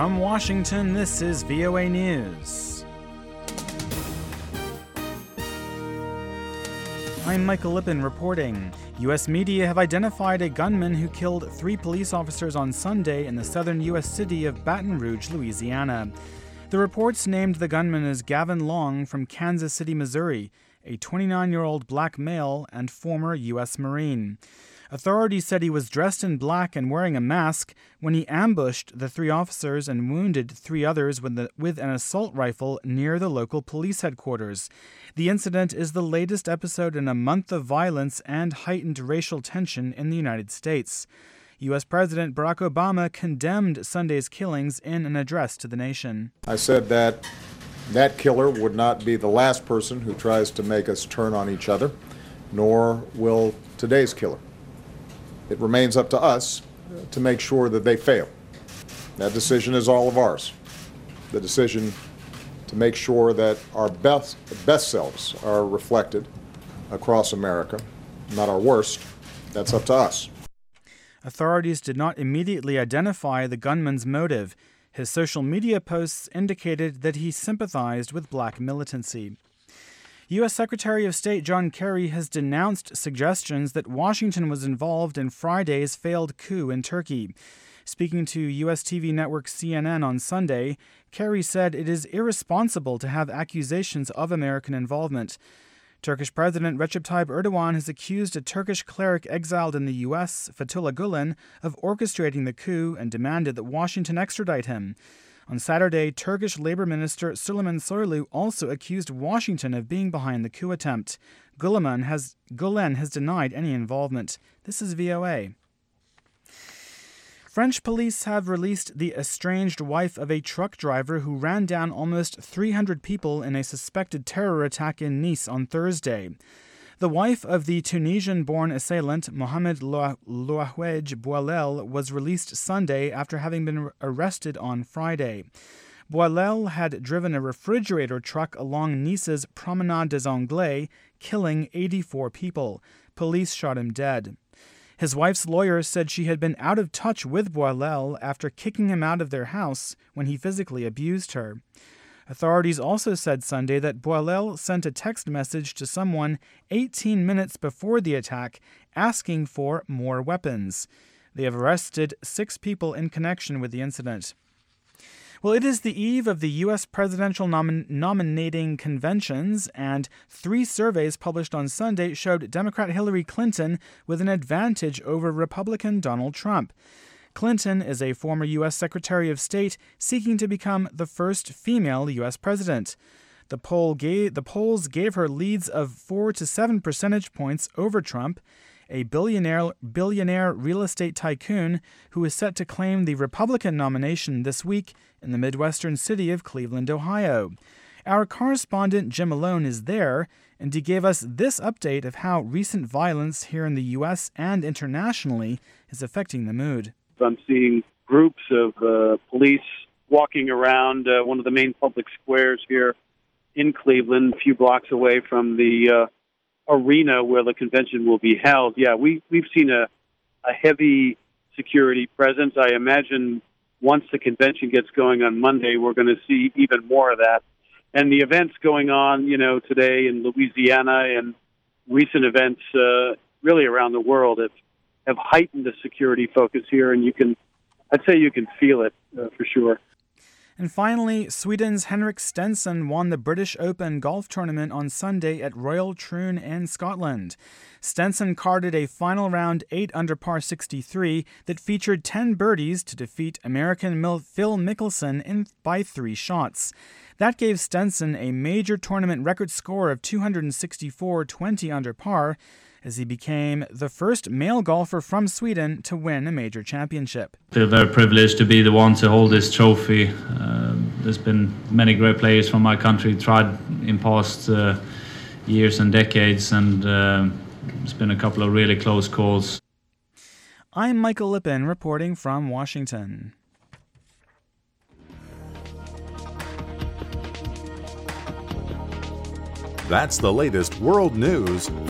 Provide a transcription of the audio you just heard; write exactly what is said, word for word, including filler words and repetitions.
From Washington, this is V O A News. I'm Michael Lippin reporting. U S media have identified a gunman who killed three police officers on Sunday in the southern U S city of Baton Rouge, Louisiana. The reports named the gunman as Gavin Long from Kansas City, Missouri, a twenty-nine-year-old black male and former U S Marine. Authorities said he was dressed in black and wearing a mask when he ambushed the three officers and wounded three others with, the, with an assault rifle near the local police headquarters. The incident is the latest episode in a month of violence and heightened racial tension in the United States. U S President Barack Obama condemned Sunday's killings in an address to the nation. I said that that killer would not be the last person who tries to make us turn on each other, nor will today's killer. It remains up to us to make sure that they fail. That decision is all of ours. The decision to make sure that our best, best selves are reflected across America, not our worst, that's up to us. Authorities did not immediately identify the gunman's motive. His social media posts indicated that he sympathized with black militancy. U S Secretary of State John Kerry has denounced suggestions that Washington was involved in Friday's failed coup in Turkey. Speaking to U S T V network C N N on Sunday, Kerry said it is irresponsible to have accusations of American involvement. Turkish President Recep Tayyip Erdogan has accused a Turkish cleric exiled in the U S, Fethullah Gulen, of orchestrating the coup and demanded that Washington extradite him. On Saturday, Turkish Labor Minister Süleyman Soylu also accused Washington of being behind the coup attempt. Gulen has, Gulen has denied any involvement. This is V O A. French police have released the estranged wife of a truck driver who ran down almost three hundred people in a suspected terror attack in Nice on Thursday. The wife of the Tunisian-born assailant, Mohamed Louahouedj Boualel, was released Sunday after having been arrested on Friday. Boualel had driven a refrigerator truck along Nice's Promenade des Anglais, killing eighty-four people. Police shot him dead. His wife's lawyer said she had been out of touch with Boualel after kicking him out of their house when he physically abused her. Authorities also said Sunday that Boualel sent a text message to someone eighteen minutes before the attack asking for more weapons. They have arrested six people in connection with the incident. Well, it is the eve of the U S presidential nom- nominating conventions, and three surveys published on Sunday showed Democrat Hillary Clinton with an advantage over Republican Donald Trump. Clinton is a former U S Secretary of State seeking to become the first female U S president. The poll gave, the polls gave her leads of four to seven percentage points over Trump, a billionaire billionaire real estate tycoon who is set to claim the Republican nomination this week in the Midwestern city of Cleveland, Ohio. Our correspondent Jim Malone is there, and he gave us this update of how recent violence here in the U S and internationally is affecting the mood. I'm seeing groups of uh, police walking around uh, one of the main public squares here in Cleveland, a few blocks away from the uh, arena where the convention will be held. Yeah, we, we've seen a, a heavy security presence. I imagine once the convention gets going on Monday, we're going to see even more of that. And the events going on, you know, today in Louisiana and recent events uh, really around the world have have heightened the security focus here, and you can, I'd say you can feel it uh, for sure. And finally, Sweden's Henrik Stenson won the British Open golf tournament on Sunday at Royal Troon in Scotland. Stenson carded a final round eight under par sixty-three that featured ten birdies to defeat American Phil Mickelson in by three shots. That gave Stenson a major tournament record score of two sixty-four twenty under par, as he became the first male golfer from Sweden to win a major championship. I feel very privileged to be the one to hold this trophy. Uh, there's been many great players from my country tried in past uh, years and decades, and uh, it's been a couple of really close calls. I'm Michael Lippin reporting from Washington. That's the latest world news